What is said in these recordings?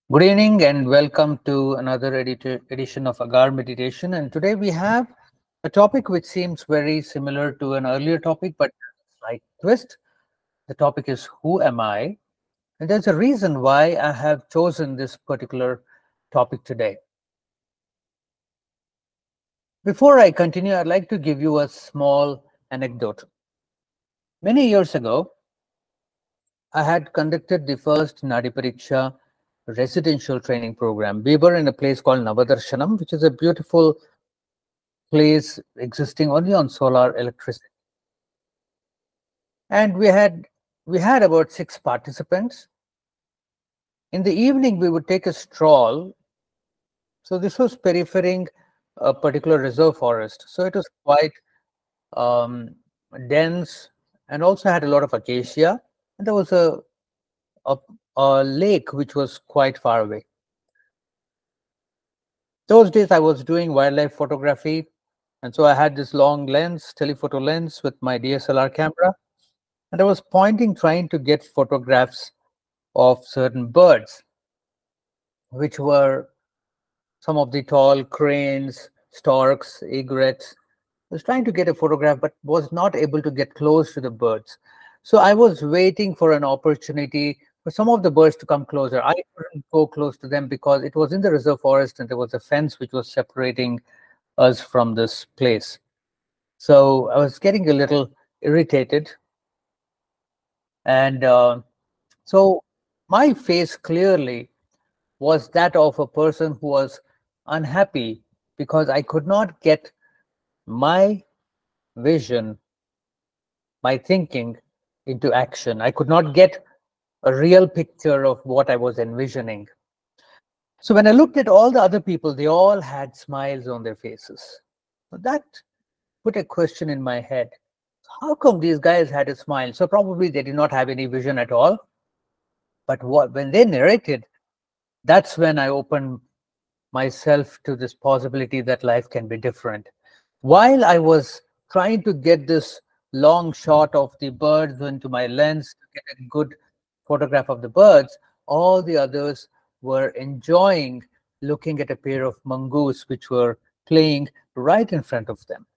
Good evening and welcome to another edition of Agar Meditation. And today we have a topic which seems very similar to an earlier topic, but slight twist. The topic is Who am I? And there's a reason why I have chosen this particular topic today. Before I continue, I'd like to give you a small anecdote. Many years ago, I had conducted the first Nadi Pariksha residential training program. We were in a place called Navadarshanam, which is a beautiful place existing only on solar electricity. And we had about 6 participants. In the evening, we would take a stroll. So this was periphering a particular reserve forest. So it was quite um, dense and also had a lot of acacia. And there was a lake which was quite far away. Those days I was doing wildlife photography, and so I had this long lens, telephoto lens with my DSLR camera, and I was trying to get photographs of certain birds, which were some of the tall cranes, storks, egrets. I was trying to get a photograph, but was not able to get close to the birds. So I was waiting for an opportunity for some of the birds to come closer. I couldn't go close to them because it was in the reserve forest and there was a fence which was separating us from this place. So I was getting a little irritated. And so my face clearly was that of a person who was unhappy because I could not get my vision, my thinking into action. I could not get a real picture of what I was envisioning. So when I looked at all the other people, they all had smiles on their faces. So that put a question in my head. How come these guys had a smile? So probably they did not have any vision at all. But when they narrated, that's when I opened myself to this possibility that life can be different. While I was trying to get this long shot of the birds into my lens to get a good photograph of the birds, all the others were enjoying looking at a pair of mongoose which were playing right in front of them.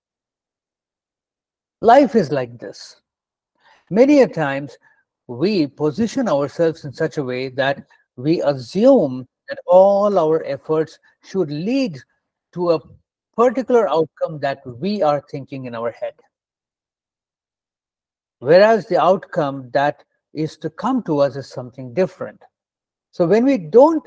Life is like this. Many a times we position ourselves in such a way that we assume that all our efforts should lead to a particular outcome that we are thinking in our head. Whereas the outcome that is to come to us is something different. So when we don't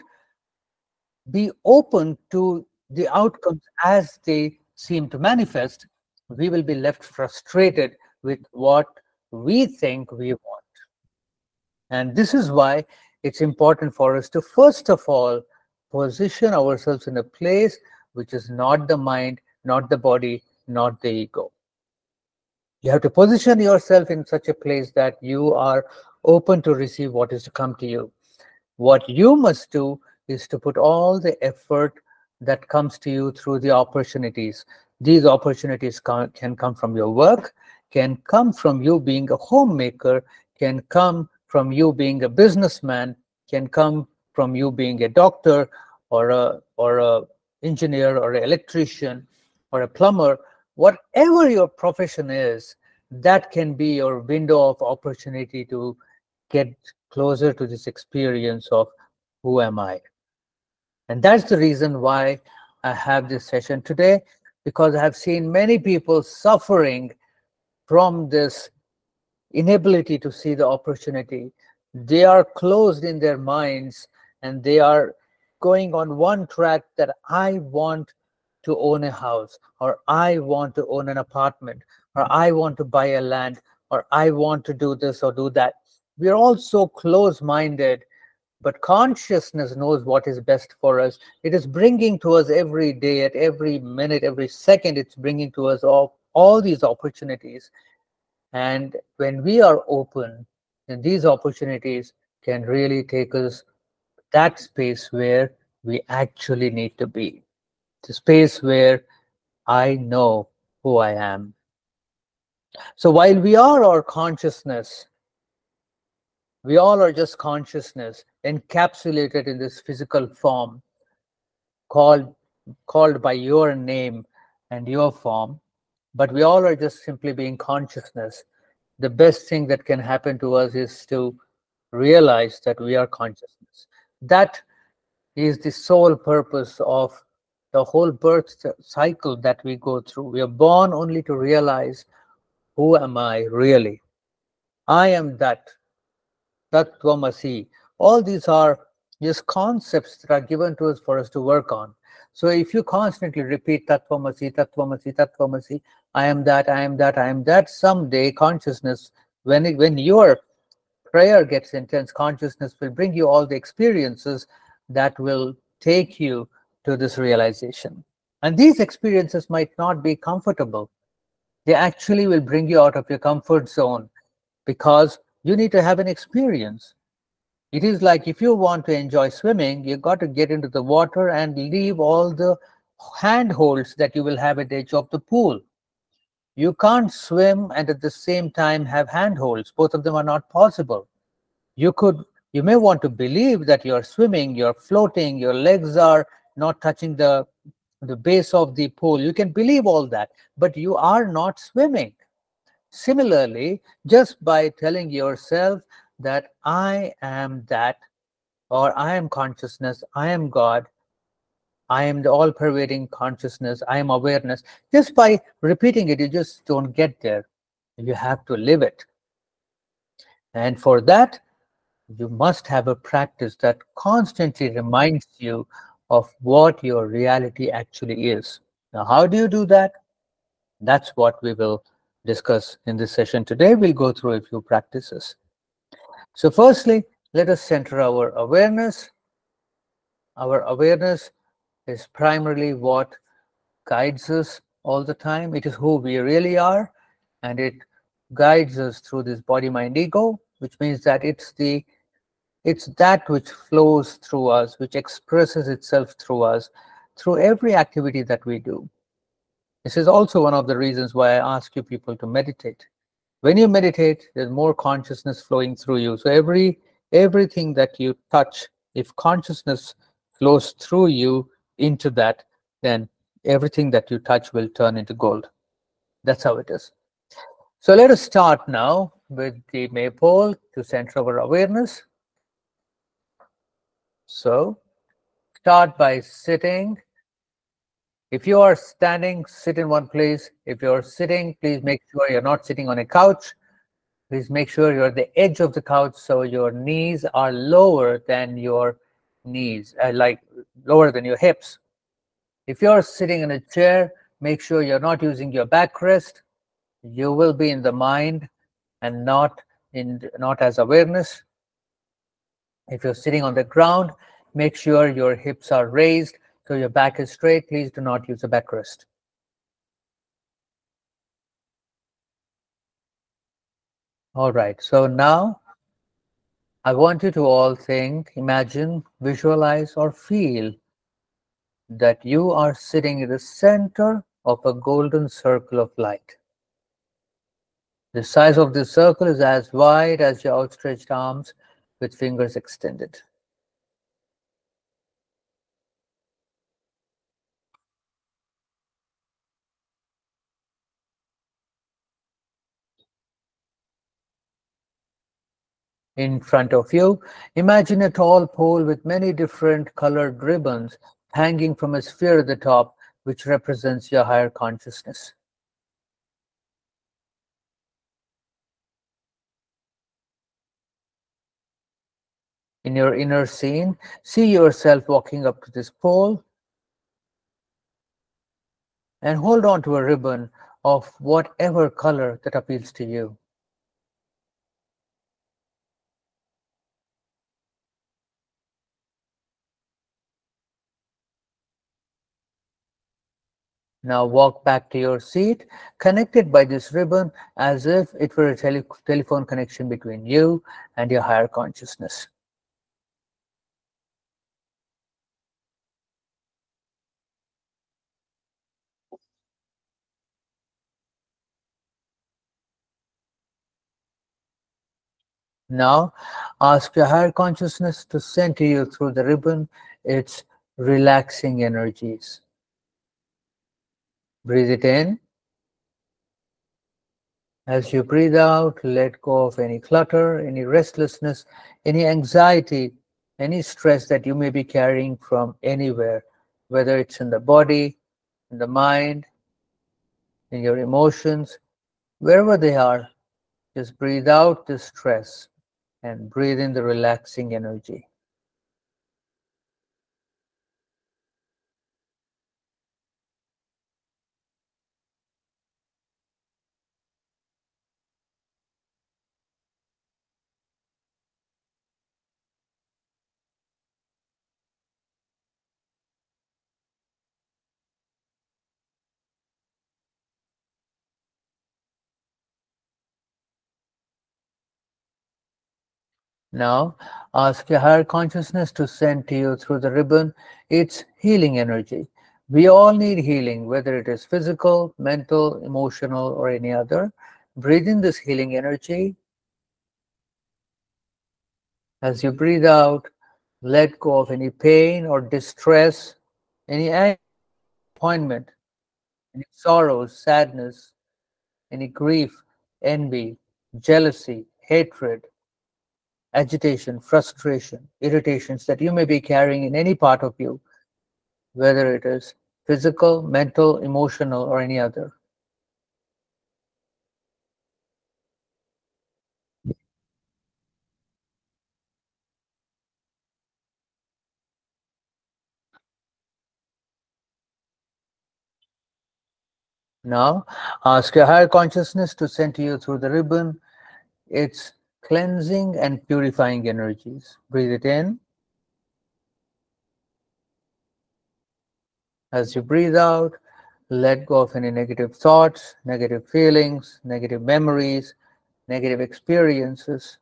be open to the outcomes as they seem to manifest, we will be left frustrated with what we think we want. And this is why it's important for us to, first of all, position ourselves in a place which is not the mind, not the body, not the ego. You have to position yourself in such a place that you are open to receive what is to come to you. What you must do is to put all the effort that comes to you through the opportunities. These opportunities can come from your work, can come from you being a homemaker, can come from you being a businessman, can come from you being a doctor or a engineer or an electrician or a plumber. Whatever your profession is, that can be your window of opportunity to get closer to this experience of who am I. And that's the reason why I have this session today, because I have seen many people suffering from this inability to see the opportunity. They are closed in their minds and they are going on one track that I want to own a house, or I want to own an apartment, or I want to buy a land, or I want to do this or do that. We are all so close-minded, but consciousness knows what is best for us. It is bringing to us every day, at every minute, every second, it's bringing to us all these opportunities. And when we are open, then these opportunities can really take us that space where we actually need to be. The space where I know who I am. So while we are our consciousness, We all are just consciousness encapsulated in this physical form called called by your name and your form, but we all are just simply being consciousness. The best thing that can happen to us is to realize that we are consciousness. That is the sole purpose of the whole birth cycle that we go through. We are born only to realize, who am I really? I am that. Tattvamasi. All these are just concepts that are given to us for us to work on. So if you constantly repeat Tattvamasi, Tattvamasi, Tattvamasi, I am that, I am that, I am that, someday consciousness, when your prayer gets intense, consciousness will bring you all the experiences that will take you to this realization. And these experiences might not be comfortable. They actually will bring you out of your comfort zone, because you need to have an experience. It is like, if you want to enjoy swimming, you got to get into the water and leave all the handholds that you will have at the edge of the pool. You can't swim and at the same time have handholds. Both of them are not possible. You may want to believe that you're swimming, you're floating, your legs are not touching the base of the pool. You can believe all that, but you are not swimming. Similarly, just by telling yourself that I am that, or I am consciousness, I am God, I am the all-pervading consciousness, I am awareness, just by repeating it, you just don't get there. You have to live it. And for that, you must have a practice that constantly reminds you of what your reality actually is. Now, how do you do that? That's what we will discuss in this session today. We'll go through a few practices. So firstly, let us center our awareness. Our awareness is primarily what guides us all the time. It is who we really are, and it guides us through this body, mind, ego, which means that it's that which flows through us, which expresses itself through us, through every activity that we do. This is also one of the reasons why I ask you people to meditate. When you meditate, there's more consciousness flowing through you. So everything that you touch, if consciousness flows through you into that, then everything that you touch will turn into gold. That's how it is. So let us start now with the maypole to center our awareness. So start by sitting. If you are standing, sit in one place. If you're sitting, please make sure you're not sitting on a couch. Please make sure you're at the edge of the couch so your knees are lower than your knees, like lower than your hips. If you're sitting in a chair, make sure you're not using your backrest. You will be in the mind and not as awareness. If you're sitting on the ground, make sure your hips are raised so your back is straight. Please do not use a backrest. All right, so now I want you to all think, imagine, visualize, or feel that you are sitting in the center of a golden circle of light. The size of this circle is as wide as your outstretched arms with fingers extended. In front of you, imagine a tall pole with many different colored ribbons hanging from a sphere at the top, which represents your higher consciousness. In your inner scene, see yourself walking up to this pole and hold on to a ribbon of whatever color that appeals to you. Now walk back to your seat, connected by this ribbon as if it were a telephone connection between you and your higher consciousness. Now, ask your higher consciousness to send to you through the ribbon its relaxing energies. Breathe it in. As you breathe out, let go of any clutter, any restlessness, any anxiety, any stress that you may be carrying from anywhere, whether it's in the body, in the mind, in your emotions, wherever they are. Just breathe out the stress and breathe in the relaxing energy. Now, ask your higher consciousness to send to you through the ribbon its healing energy. We all need healing, whether it is physical, mental, emotional, or any other. Breathe in this healing energy. As you breathe out, let go of any pain or distress, any disappointment, any sorrows, sadness, any grief, envy, jealousy, hatred, agitation, frustration, irritations that you may be carrying in any part of you, whether it is physical, mental, emotional, or any other. Now, ask your higher consciousness to send to you through the ribbon its cleansing and purifying energies. Breathe it in. As you breathe out, let go of any negative thoughts, negative feelings, negative memories, negative experiences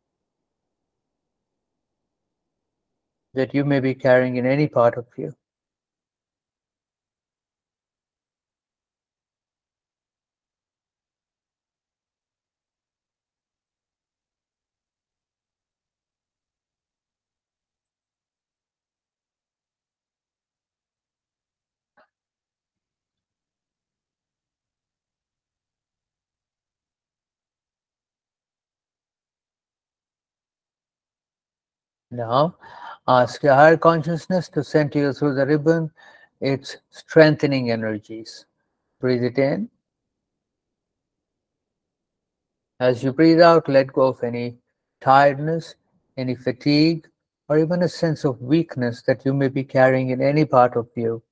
that you may be carrying in any part of you. Now, ask your higher consciousness to send to you through the ribbon its strengthening energies. Breathe it in. As you breathe out, let go of any tiredness, any fatigue, or even a sense of weakness that you may be carrying in any part of you.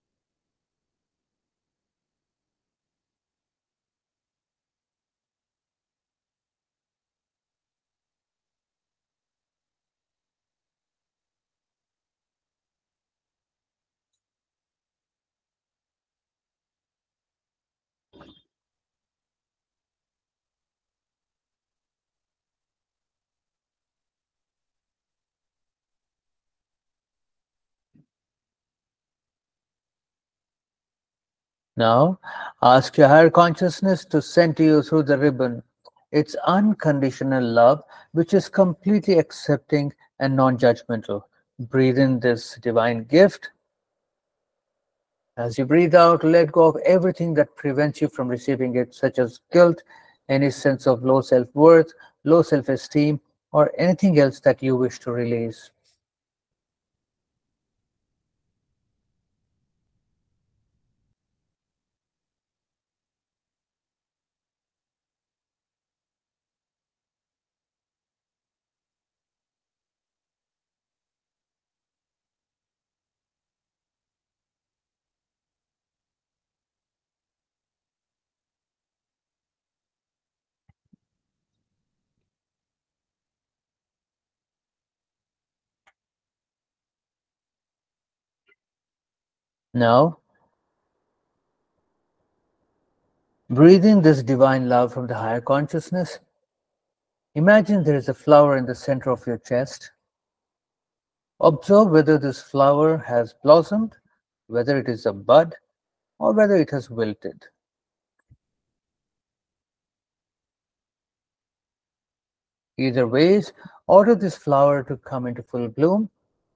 Now, ask your higher consciousness to send to you through the ribbon its unconditional love, which is completely accepting and non judgmental. Breathe in this divine gift. As you breathe out, let go of everything that prevents you from receiving it, such as guilt, any sense of low self worth, low self esteem, or anything else that you wish to release. Now, breathe in this divine love from the higher consciousness. Imagine there is a flower in the center of your chest. Observe whether this flower has blossomed, whether it is a bud, or whether it has wilted. Either ways, order this flower to come into full bloom.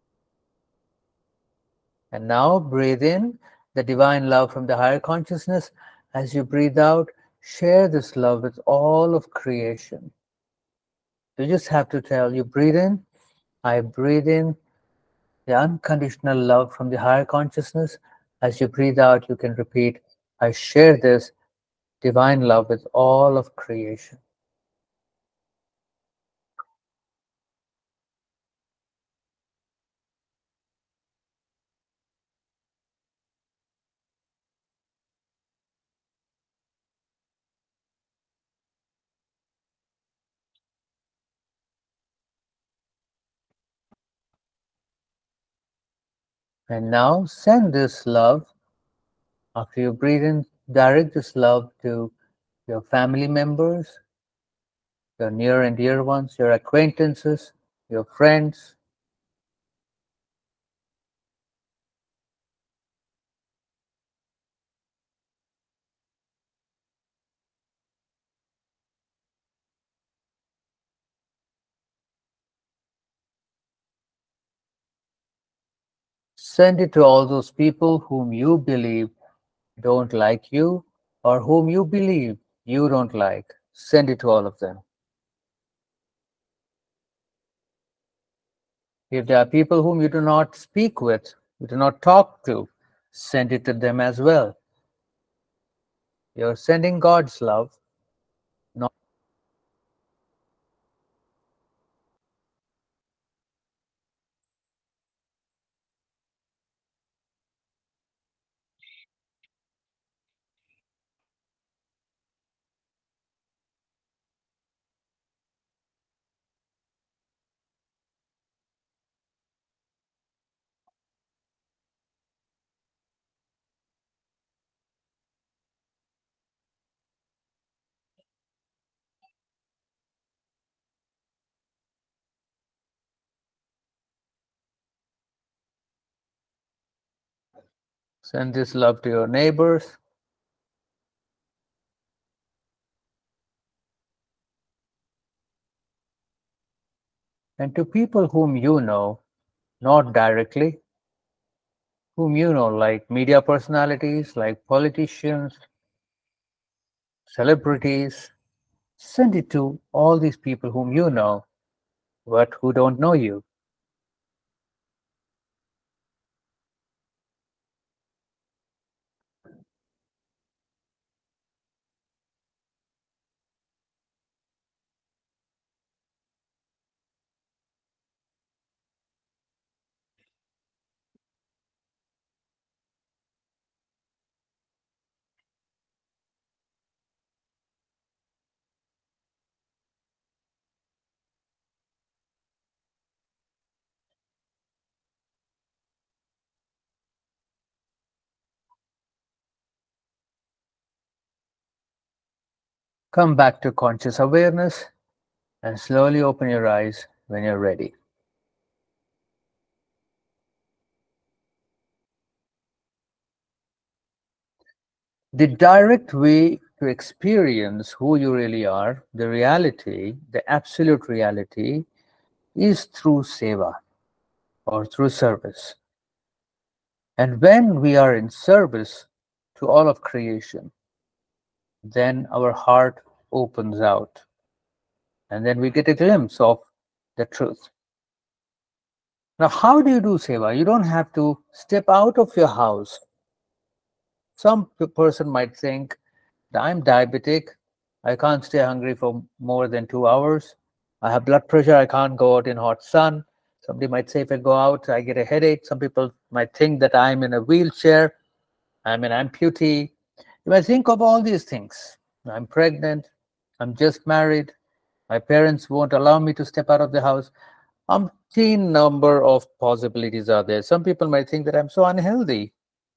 And now breathe in the divine love from the higher consciousness. As you breathe out, share this love with all of creation. You just have to tell, you breathe in, I breathe in the unconditional love from the higher consciousness. As you breathe out, you can repeat, I share this divine love with all of creation. And now send this love. After you breathe in, direct this love to your family members, your near and dear ones, your acquaintances, your friends. Send it to all those people whom you believe don't like you or whom you believe you don't like. Send it to all of them. If there are people whom you do not speak with, you do not talk to, send it to them as well. You're sending God's love, not send this love to your neighbors, and to people whom you know, not directly, whom you know, like media personalities, like politicians, celebrities. Send it to all these people whom you know, but who don't know you. Come back to conscious awareness and slowly open your eyes when you're ready. The direct way to experience who you really are, the reality, the absolute reality, is through seva or through service. And when we are in service to all of creation, then our heart opens out and then we get a glimpse of the truth. Now, how do you do seva? You don't have to step out of your house. Some person might think, I'm diabetic, I can't stay hungry for more than 2 hours. I have blood pressure, I can't go out in hot sun. Somebody might say, if I go out, I get a headache. Some people might think that I'm in a wheelchair, I'm an amputee. You might think of all these things. I'm pregnant, I'm just married, my parents won't allow me to step out of the house. Umpteen number of possibilities are there. Some people might think that I'm so unhealthy.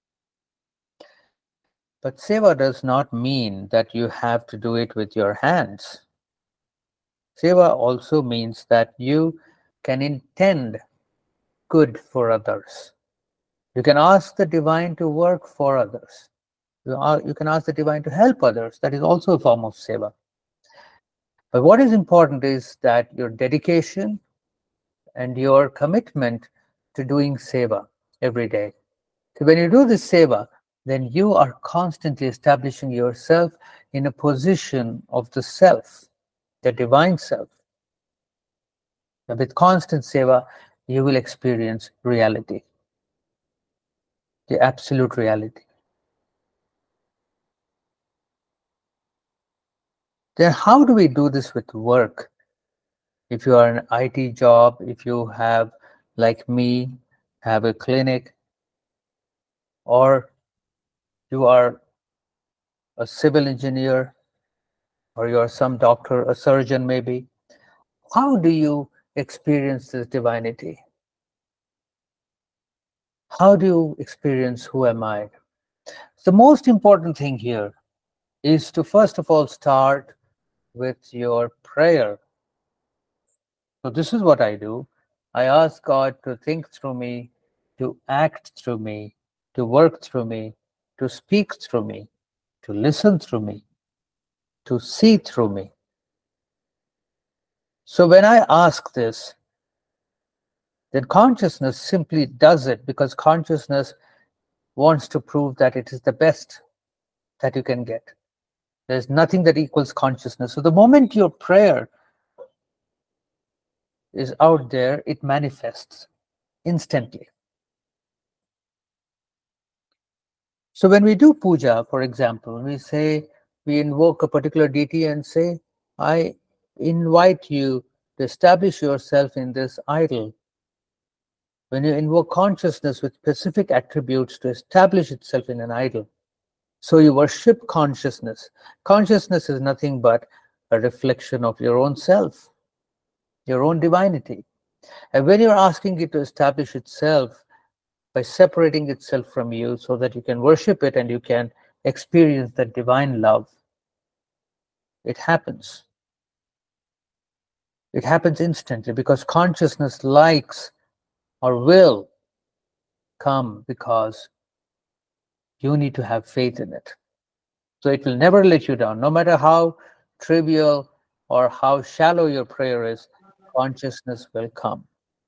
But seva does not mean that you have to do it with your hands. Seva also means that you can intend good for others. You can ask the divine to work for others. You can ask the divine to help others. That is also a form of seva. But what is important is that your dedication and your commitment to doing seva every day. So when you do this seva, then you are constantly establishing yourself in a position of the self, the divine self. And with constant seva, you will experience reality, the absolute reality. Then how do we do this with work? If you are an IT job, if you have, like me, have a clinic, or you are a civil engineer, or you are some doctor, a surgeon maybe, how do you experience this divinity? How do you experience who am I? The most important thing here is to first of all start with your prayer. So this is what I do. I ask God to think through me, to act through me, to work through me, to speak through me, to listen through me, to see through me. So when I ask this, then consciousness simply does it, because consciousness wants to prove that it is the best that you can get. There's nothing that equals consciousness. So the moment your prayer is out there, it manifests instantly. So when we do puja, for example, we invoke a particular deity and say, I invite you to establish yourself in this idol. When you invoke consciousness with specific attributes to establish itself in an idol, so you worship consciousness. Consciousness is nothing but a reflection of your own self, your own divinity. And when you're asking it to establish itself by separating itself from you so that you can worship it and you can experience that divine love, it happens. It happens instantly, because consciousness likes or will come because you need to have faith in it. So it will never let you down. No matter how trivial or how shallow your prayer is, consciousness will come.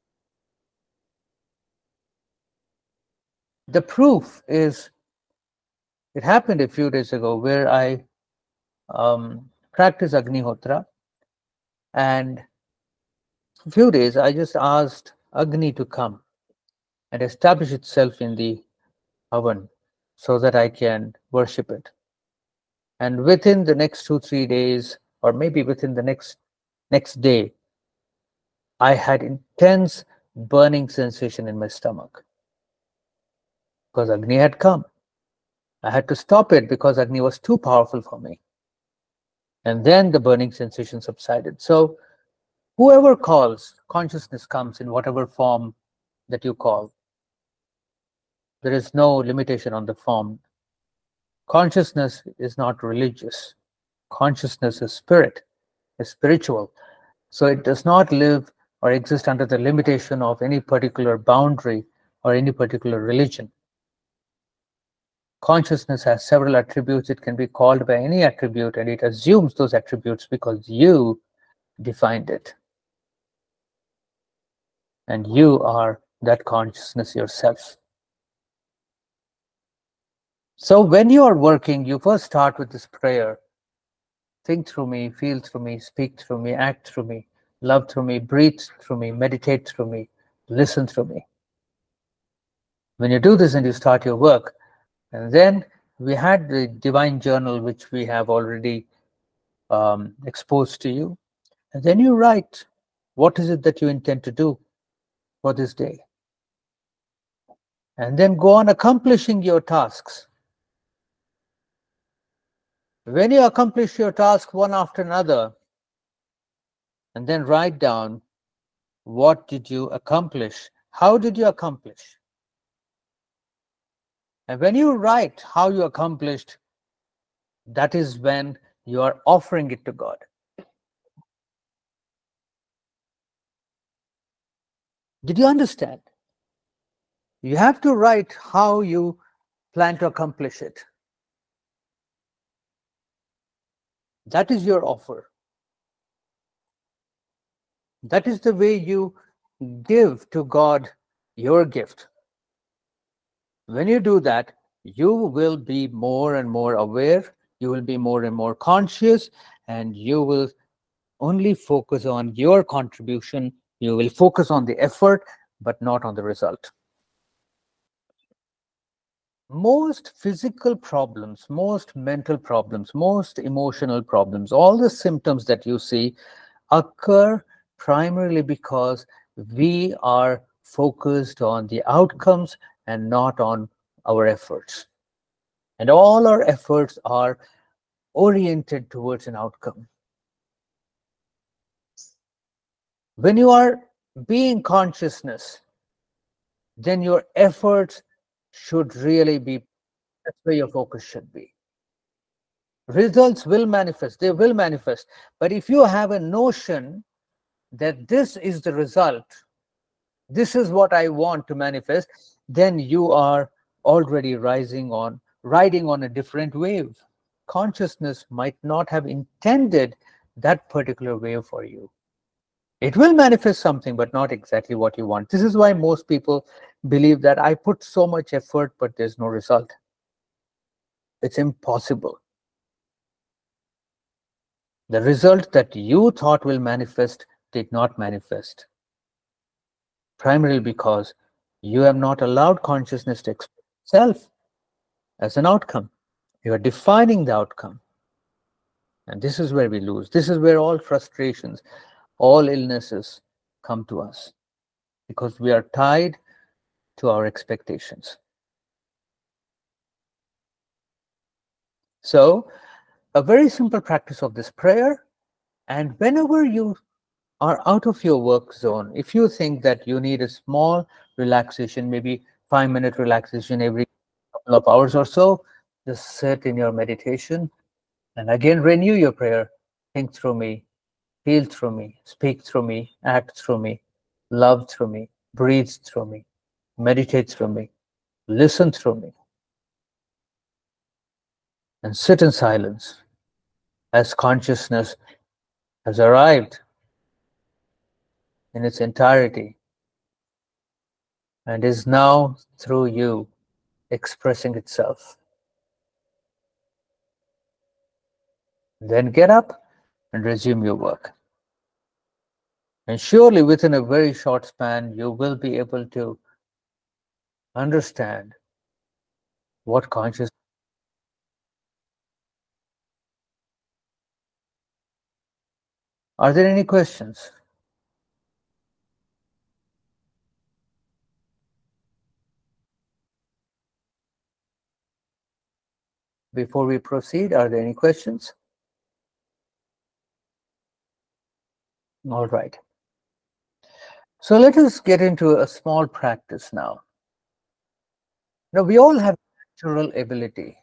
The proof is, it happened a few days ago where I practiced Agnihotra, and a few days I just asked Agni to come and establish itself in the oven so that I can worship it. And within the next 2-3 days, or maybe within the next day, I had intense burning sensation in my stomach because Agni had come. I had to stop it because Agni was too powerful for me. And then the burning sensation subsided. So whoever calls, consciousness comes in whatever form that you call. There is no limitation on the form. Consciousness is not religious. Consciousness is spirit, is spiritual. So it does not live or exist under the limitation of any particular boundary or any particular religion. Consciousness has several attributes. It can be called by any attribute, and it assumes those attributes because you defined it. And you are that consciousness yourself. So when you are working, you first start with this prayer. Think through me, feel through me, speak through me, act through me, love through me, breathe through me, meditate through me, listen through me. When you do this and you start your work, and then we had the divine journal, which we have already exposed to you. And then you write, what is it that you intend to do for this day? And then go on accomplishing your tasks. When you accomplish your task one after another, and then write down, what did you accomplish? How did you accomplish? And when you write how you accomplished, that is when you are offering it to God. Did you understand? You have to write how you plan to accomplish it. That is your offer. That is the way you give to God your gift. When you do that, you will be more and more aware, you will be more and more conscious, and you will only focus on your contribution. You will focus on the effort, but not on the result. Most physical problems, most mental problems, most emotional problems, all the symptoms that you see occur primarily because we are focused on the outcomes and not on our efforts. And all our efforts are oriented towards an outcome. When you are being consciousness, then your efforts should really be, that's where your focus should be. Results will manifest, they will manifest. But if you have a notion that this is the result, this is what I want to manifest, then you are already riding on a different wave. Consciousness might not have intended that particular wave for you. It will manifest something, but not exactly what you want. This is why most people believe that I put so much effort, but there's no result. It's impossible. The result that you thought will manifest did not manifest, primarily because you have not allowed consciousness to express itself as an outcome. You are defining the outcome. And this is where we lose. This is where all frustrations, all illnesses come to us, because we are tied to our expectations. So, a very simple practice of this prayer, and whenever you are out of your work zone, if you think that you need a small relaxation, maybe 5-minute relaxation every couple of hours or so, just sit in your meditation and again renew your prayer. Think through me, feel through me, speak through me, act through me, love through me, breathe through me, meditate through me, listen through me, and sit in silence as consciousness has arrived in its entirety and is now through you expressing itself. Then get up and resume your work. And surely within a very short span, you will be able to understand what consciousness. Are there any questions? Before we proceed, are there any questions? All right. So let us get into a small practice now. Now, we all have natural ability.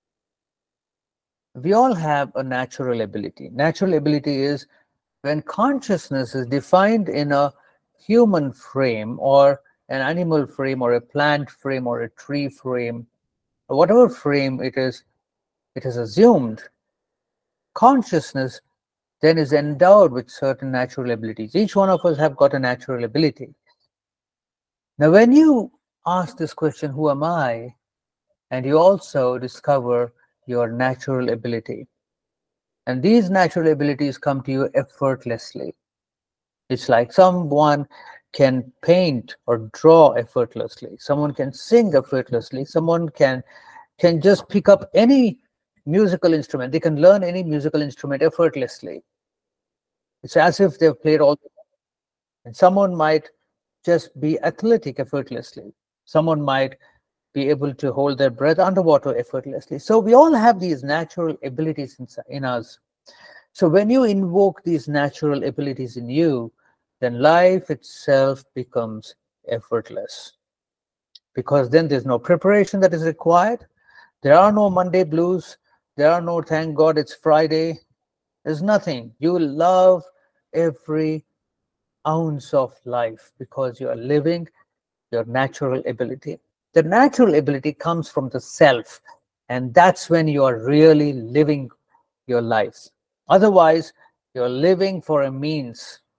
We all have a natural ability. Natural ability is when consciousness is defined in a human frame or an animal frame or a plant frame or a tree frame, or whatever frame it is assumed, consciousness then is endowed with certain natural abilities. Each one of us have got a natural ability. Now, when you ask this question, who am I? And you also discover your natural ability. And these natural abilities come to you effortlessly. It's like someone can paint or draw effortlessly. Someone can sing effortlessly. Someone can just pick up any musical instrument. They can learn any musical instrument effortlessly. It's as if they've played all. And someone might just be athletic effortlessly. Someone might be able to hold their breath underwater effortlessly. So we all have these natural abilities in us. So when you invoke these natural abilities in you, then life itself becomes effortless. Because then there's no preparation that is required. There are no Monday blues. There are no thank God it's Friday. There's nothing. You love every ounce of life because you are living your natural ability. The natural ability comes from the self, and that's when you are really living your life. Otherwise, you're living for a means.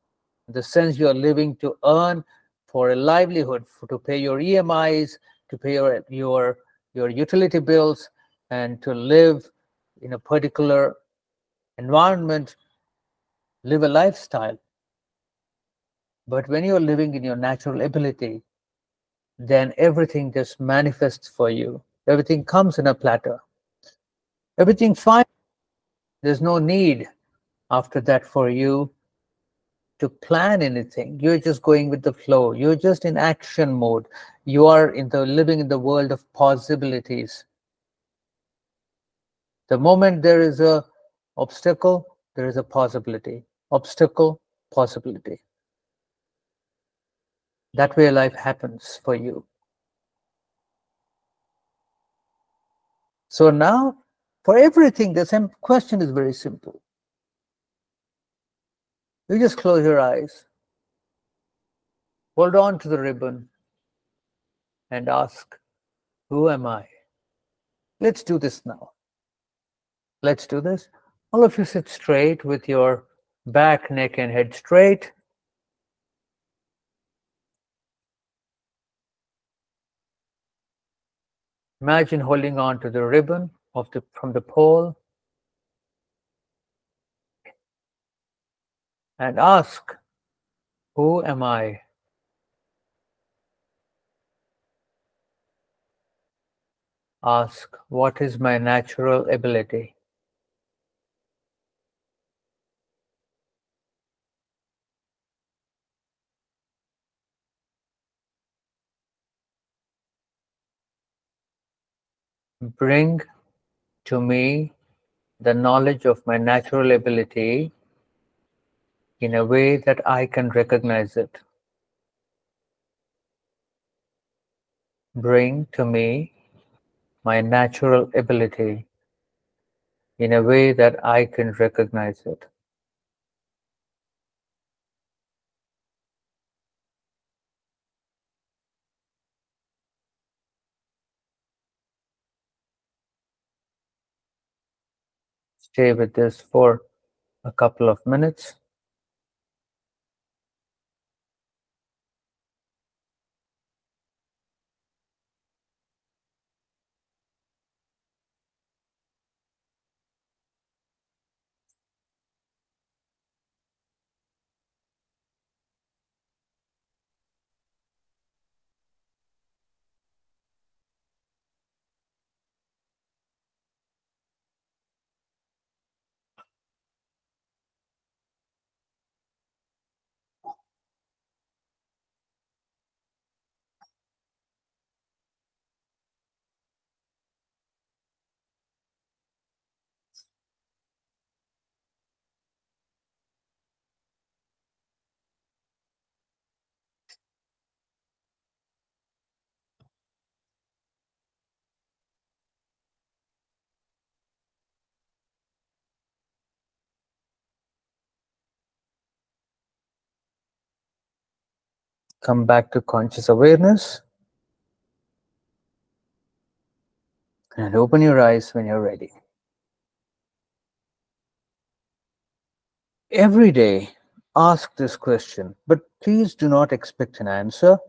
in the sense you are living to earn for a livelihood, to pay your EMIs, to pay your utility bills, and to live in a particular environment, live a lifestyle. But when you're living in your natural ability, then everything just manifests for you. Everything comes in a platter. Everything fine. There's no need after that for you to plan anything. You're just going with the flow. You're just in action mode. You are living in the world of possibilities. The moment there is a obstacle, there is a possibility. Obstacle, possibility. That way life happens for you. So now, for everything, the same question is very simple. You just close your eyes, hold on to the ribbon, and ask, who am I? Let's do this now. Let's do this. All of you sit straight with your back, neck, and head straight. Imagine holding on to the ribbon from the pole and ask, who am I? Ask, what is my natural ability? Bring to me the knowledge of my natural ability in a way that I can recognize it. Bring to me my natural ability in a way that I can recognize it. Stay with this for a couple of minutes. Come back to conscious awareness and open your eyes when you're ready. Every day, ask this question, but please do not expect an answer.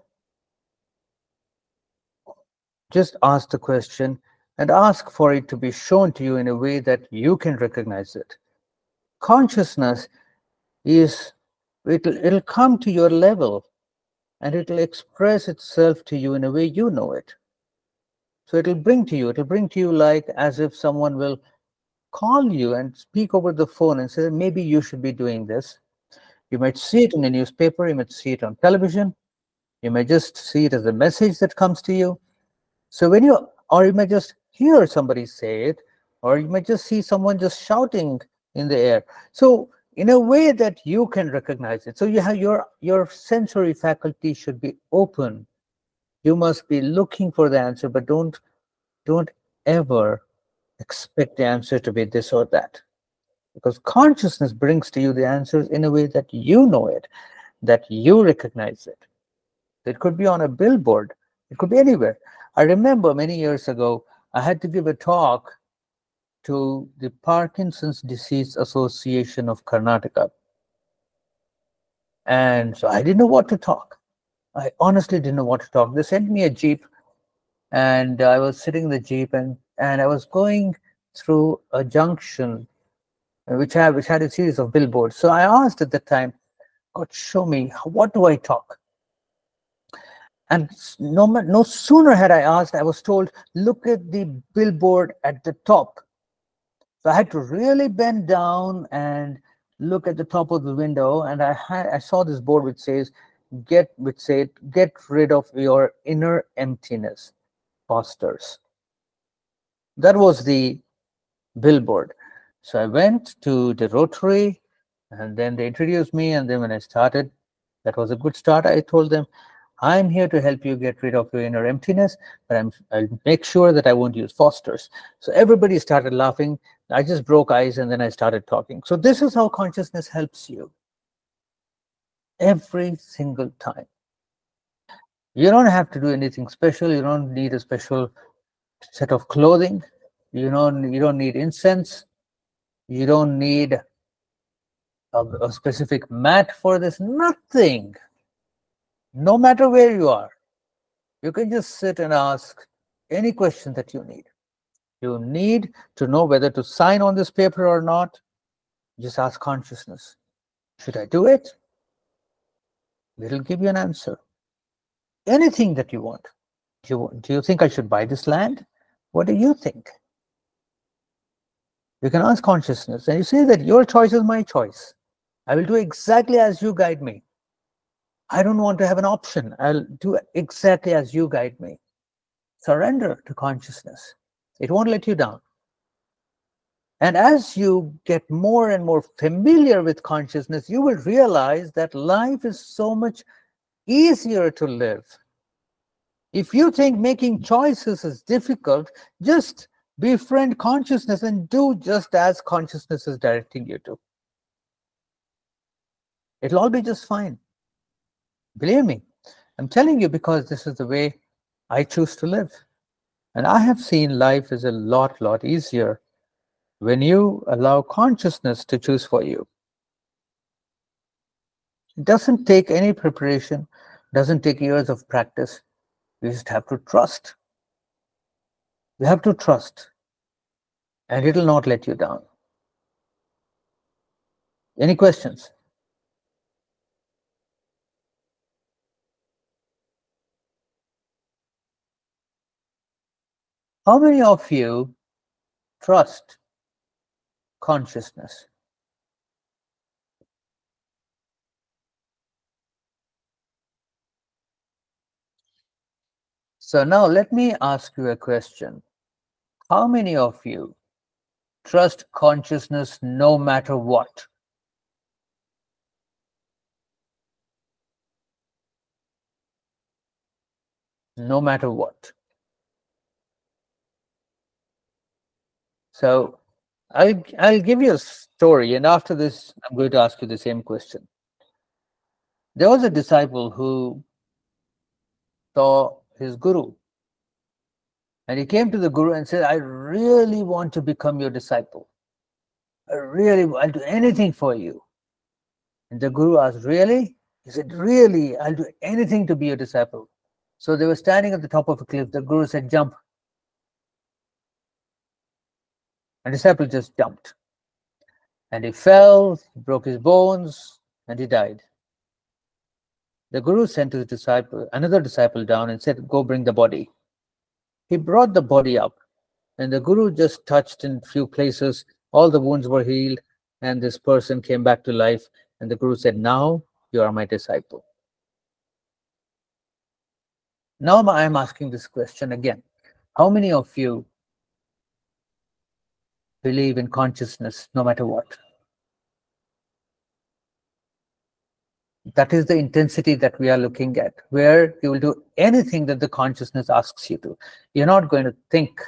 Just ask the question and ask for it to be shown to you in a way that you can recognize it. Consciousness it'll come to your level and it'll express itself to you in a way you know it. So it'll bring to you like as if someone will call you and speak over the phone and say, maybe you should be doing this. You might see it in a newspaper, you might see it on television, you may just see it as a message that comes to you. So or you may just hear somebody say it, or you might just see someone just shouting in the air. So in a way that you can recognize it. So you have your sensory faculty should be open. You must be looking for the answer, but don't ever expect the answer to be this or that. Because consciousness brings to you the answers in a way that you know it, that you recognize it. It could be on a billboard. It could be anywhere. I remember many years ago, I had to give a talk to the Parkinson's Disease Association of Karnataka. And so I didn't know what to talk. I honestly didn't know what to talk. They sent me a Jeep, and I was sitting in the Jeep, and I was going through a junction which had a series of billboards. So I asked at the time, God, show me, what do I talk? And no sooner had I asked, I was told, look at the billboard at the top. So I had to really bend down and look at the top of the window, and I saw this board which said, get rid of your inner emptiness, Fosters. That was the billboard. So I went to the Rotary, and then they introduced me, and then when I started, that was a good start. I told them, I'm here to help you get rid of your inner emptiness, but I'll make sure that I won't use Fosters. So everybody started laughing. I just broke ice, and then I started talking. So this is how consciousness helps you every single time. You don't have to do anything special. You don't need a special set of clothing. You don't need incense. You don't need a specific mat for this. Nothing. No matter where you are, you can just sit and ask any question that you need. You need to know whether to sign on this paper or not. Just ask consciousness. Should I do it? It'll give you an answer. Anything that you want. Do you think I should buy this land? What do you think? You can ask consciousness, and you say that your choice is my choice. I will do exactly as you guide me. I don't want to have an option. I'll do exactly as you guide me. Surrender to consciousness. It won't let you down. And as you get more and more familiar with consciousness, you will realize that life is so much easier to live. If you think making choices is difficult, just befriend consciousness and do just as consciousness is directing you to. It'll all be just fine. Believe me, I'm telling you, because this is the way I choose to live. And I have seen life is a lot easier when you allow consciousness to choose for you. It doesn't take any preparation, doesn't take years of practice. You just have to trust. You have to trust, and it'll not let you down. Any questions? How many of you trust consciousness? So now let me ask you a question. How many of you trust consciousness no matter what? No matter what. So I'll give you a story, and after this, I'm going to ask you the same question. There was a disciple who saw his guru, and he came to the guru and said, I really want to become your disciple. I'll do anything for you. And the guru asked, really? He said, really, I'll do anything to be your disciple. So they were standing at the top of a cliff. The guru said, jump. And the disciple just jumped. And he fell, he broke his bones, and he died. The guru sent his disciple, another disciple down, and said, go bring the body. He brought the body up, and the guru just touched in a few places. All the wounds were healed, and this person came back to life. And the guru said, now you are my disciple. Now I'm asking this question again. How many of you believe in consciousness no matter what? That is the intensity that we are looking at, where you will do anything that the consciousness asks you to. You're not going to think.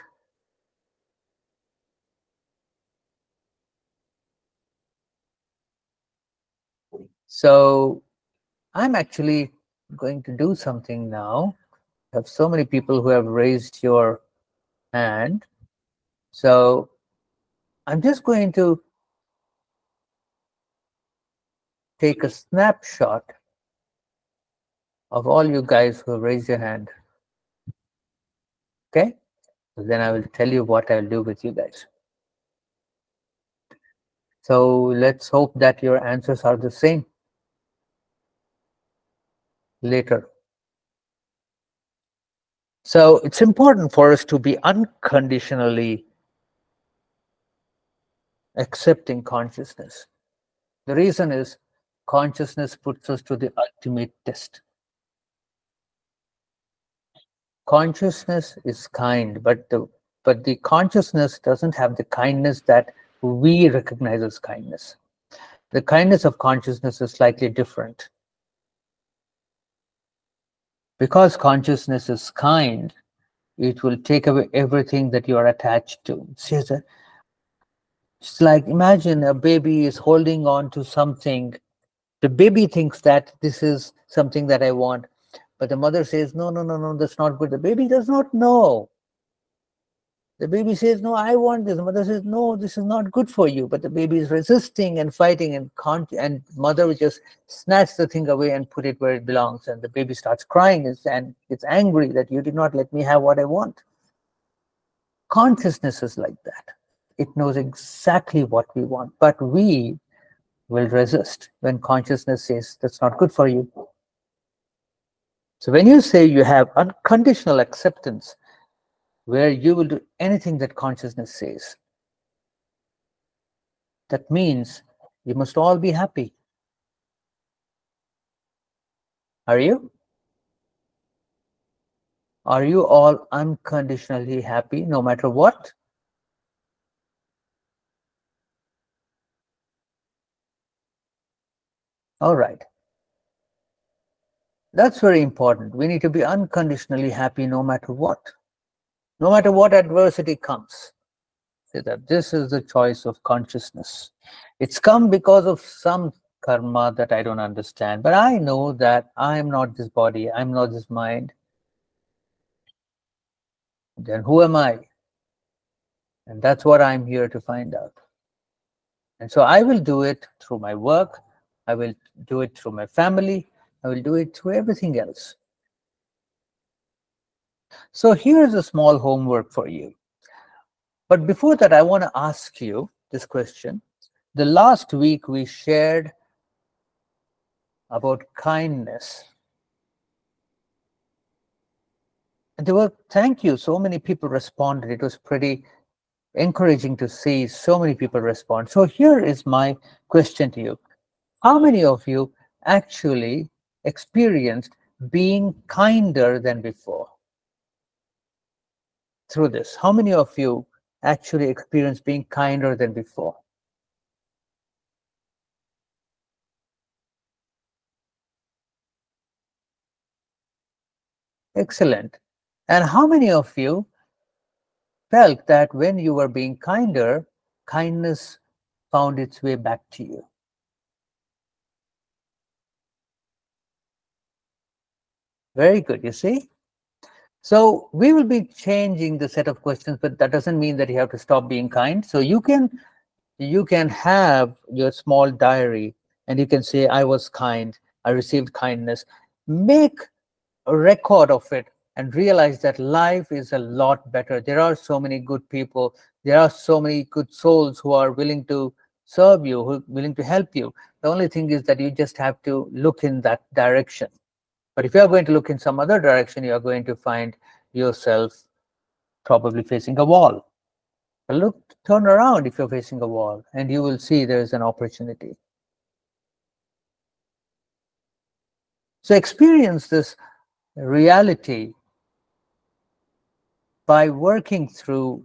So I'm actually going to do something now. I have so many people who have raised your hand. So I'm just going to take a snapshot of all you guys who raise your hand. Okay? So then I will tell you what I'll do with you guys. So let's hope that your answers are the same later. So it's important for us to be unconditionally accepting consciousness. The reason is consciousness puts us to the ultimate test. Consciousness is kind, but the consciousness doesn't have the kindness that we recognize as kindness. The kindness of consciousness is slightly different. Because consciousness is kind, it will take away everything that you are attached to. It's like, imagine a baby is holding on to something. The baby thinks that this is something that I want, but the mother says, no, no, no, no, that's not good. The baby does not know. The baby says, no, I want this. The mother says, no, this is not good for you. But the baby is resisting and fighting, and mother will just snatch the thing away and put it where it belongs. And the baby starts crying and it's angry that you did not let me have what I want. Consciousness is like that. It knows exactly what we want, but we will resist when consciousness says that's not good for you. So when you say you have unconditional acceptance, where you will do anything that consciousness says, that means you must all be happy. Are you? Are you all unconditionally happy no matter what? All right. That's very important. We need to be unconditionally happy no matter what. No matter what adversity comes. Say that this is the choice of consciousness. It's come because of some karma that I don't understand, but I know that I am not this body, I'm not this mind. Then who am I? And that's what I'm here to find out. And so I will do it through my work, I will do it through my family, I will do it through everything else. So here's a small homework for you. But before that, I want to ask you this question. The last week we shared about kindness. And there were, thank you, so many people responded. It was pretty encouraging to see so many people respond. So here is my question to you. How many of you actually experienced being kinder than before through this? How many of you actually experienced being kinder than before? Excellent. And how many of you felt that when you were being kinder, kindness found its way back to you? Very good, you see? So we will be changing the set of questions, but that doesn't mean that you have to stop being kind. So you can have your small diary and you can say, I was kind, I received kindness. Make a record of it and realize that life is a lot better. There are so many good people. There are so many good souls who are willing to serve you, who are willing to help you. The only thing is that you just have to look in that direction. But if you are going to look in some other direction, you are going to find yourself probably facing a wall. But look, turn around if you're facing a wall, and you will see there is an opportunity. So experience this reality by working through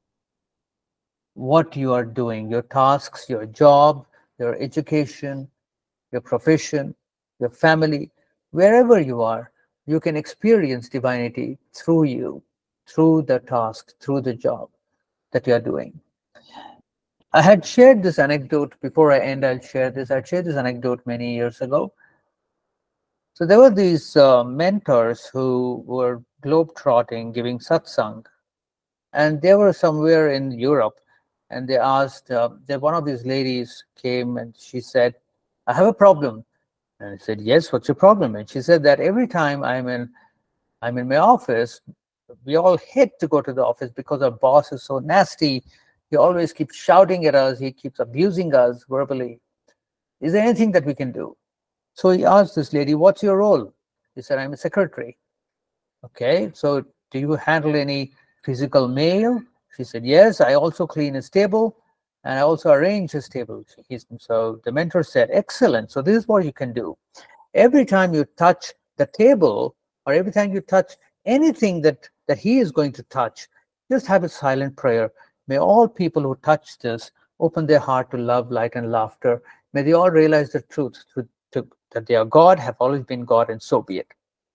what you are doing, your tasks, your job, your education, your profession, your family, wherever you are, you can experience divinity through you, through the task, through the job that you are doing. I had shared this anecdote before I end. I'll share this. I shared this anecdote many years ago. So there were these mentors who were globetrotting, giving satsang, and they were somewhere in Europe. And they asked, one of these ladies came and she said, I have a problem. And I said, yes, what's your problem? And she said that every time I'm in my office, we all hate to go to the office because our boss is so nasty. He always keeps shouting at us. He keeps abusing us verbally. Is there anything that we can do? So he asked this lady, what's your role? He said, I'm a secretary. Okay, so do you handle any physical mail? She said, yes, I also clean his table and I also arrange his table. So the mentor said, excellent. So this is what you can do. Every time you touch the table or every time you touch anything that he is going to touch, just have a silent prayer. May all people who touch this open their heart to love, light, and laughter. May they all realize the truth that they are God, have always been God, and so be it.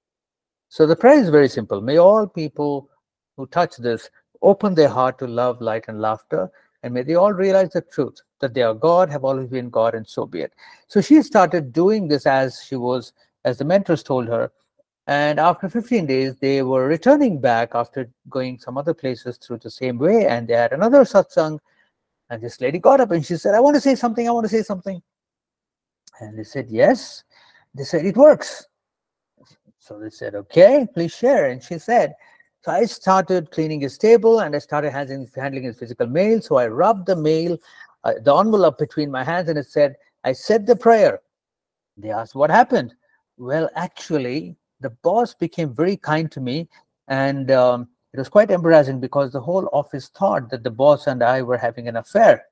So the prayer is very simple. May all people who touch this open their heart to love, light, and laughter, and may they all realize the truth that they are God, have always been God, and so be it. So she started doing this as the mentors told her. And after 15 days, they were returning back after going some other places through the same way, and they had another satsang. And this lady got up and she said, I want to say something, I want to say something. And they said, yes. They said, it works. So they said, okay, please share. And she said, so I started cleaning his table and I started handling his physical mail. So I rubbed the mail, the envelope between my hands, and it said, I said the prayer. They asked, what happened? Well, actually, the boss became very kind to me. And it was quite embarrassing because the whole office thought that the boss and I were having an affair.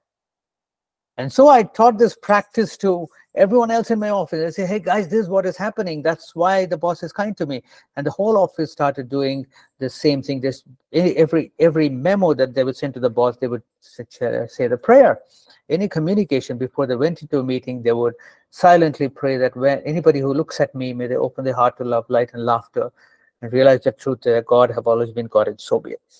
And so I taught this practice to everyone else in my office. I say, hey guys, this is what is happening. That's why the boss is kind to me. And the whole office started doing the same thing. This every memo that they would send to the boss, they would say the prayer. Any communication before they went into a meeting, they would silently pray that when anybody who looks at me, may they open their heart to love, light, and laughter, and realize the truth that God have always been God, and so be it.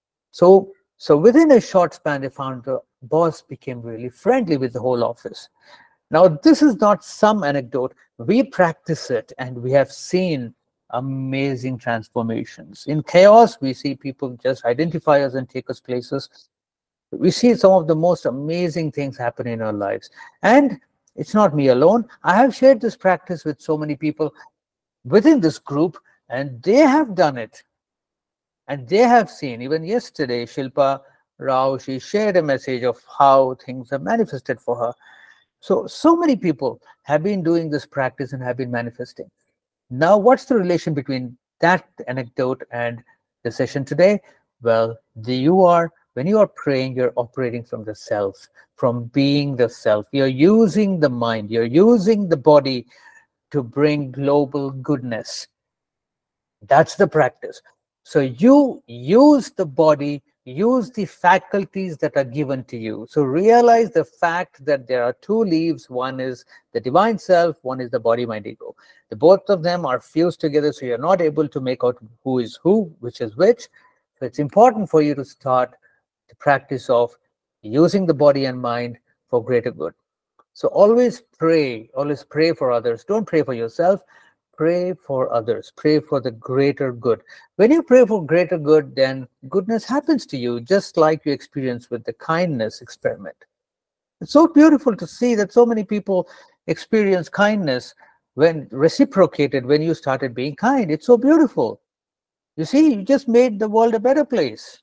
So within a short span, they found the boss became really friendly with the whole office. Now, this is not some anecdote. We practice it, and we have seen amazing transformations. In chaos, we see people just identify us and take us places. We see some of the most amazing things happen in our lives. And it's not me alone. I have shared this practice with so many people within this group, and they have done it. And they have seen, even yesterday, Shilpa Rao, she shared a message of how things have manifested for her. So many people have been doing this practice and have been manifesting. Now, what's the relation between that anecdote and the session today? Well, when you are praying, you're operating from the self, from being the self. You're using the mind, you're using the body to bring global goodness. That's the practice. So you use the body, use the faculties that are given to you. So realize the fact that there are two leaves. One is the divine self, one is the body, mind, ego. The both of them are fused together, so you're not able to make out who is who, which is which. So it's important for you to start the practice of using the body and mind for greater good. So always pray for others. Don't pray for yourself. Pray for others. Pray for the greater good. When you pray for greater good, then goodness happens to you, just like you experienced with the kindness experiment. It's so beautiful to see that so many people experience kindness when reciprocated, when you started being kind. It's so beautiful. You see, you just made the world a better place.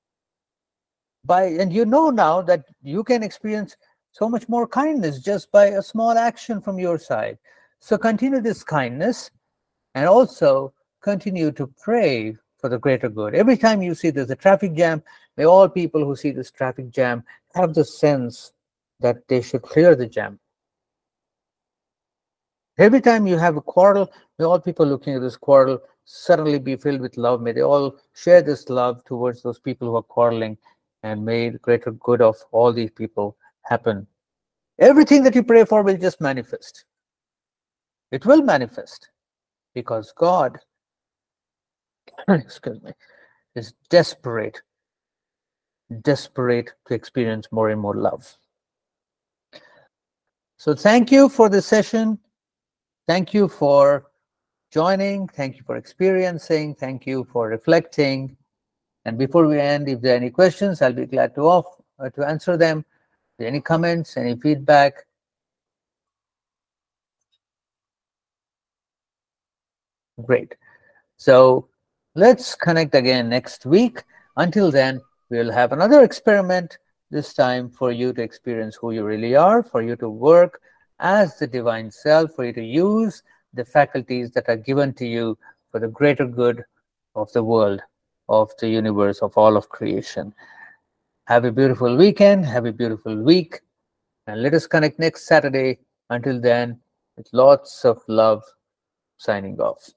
And you know now that you can experience so much more kindness just by a small action from your side. So continue this kindness and also continue to pray for the greater good. Every time you see there's a traffic jam, may all people who see this traffic jam have the sense that they should clear the jam. Every time you have a quarrel, may all people looking at this quarrel suddenly be filled with love. May they all share this love towards those people who are quarreling, and may the greater good of all these people happen. Everything that you pray for will just manifest. It will manifest because God, excuse me, is desperate to experience more and more love. So thank you for this session. Thank you for joining. Thank you for experiencing. Thank you for reflecting. And before we end, if there are any questions, I'll be glad to answer them. Any comments, any feedback? Great. So let's connect again next week. Until then, we'll have another experiment, this time for you to experience who you really are, for you to work as the divine self, for you to use the faculties that are given to you for the greater good of the world, of the universe, of all of creation. Have a beautiful weekend, have a beautiful week, and let us connect next Saturday. Until then, with lots of love, signing off.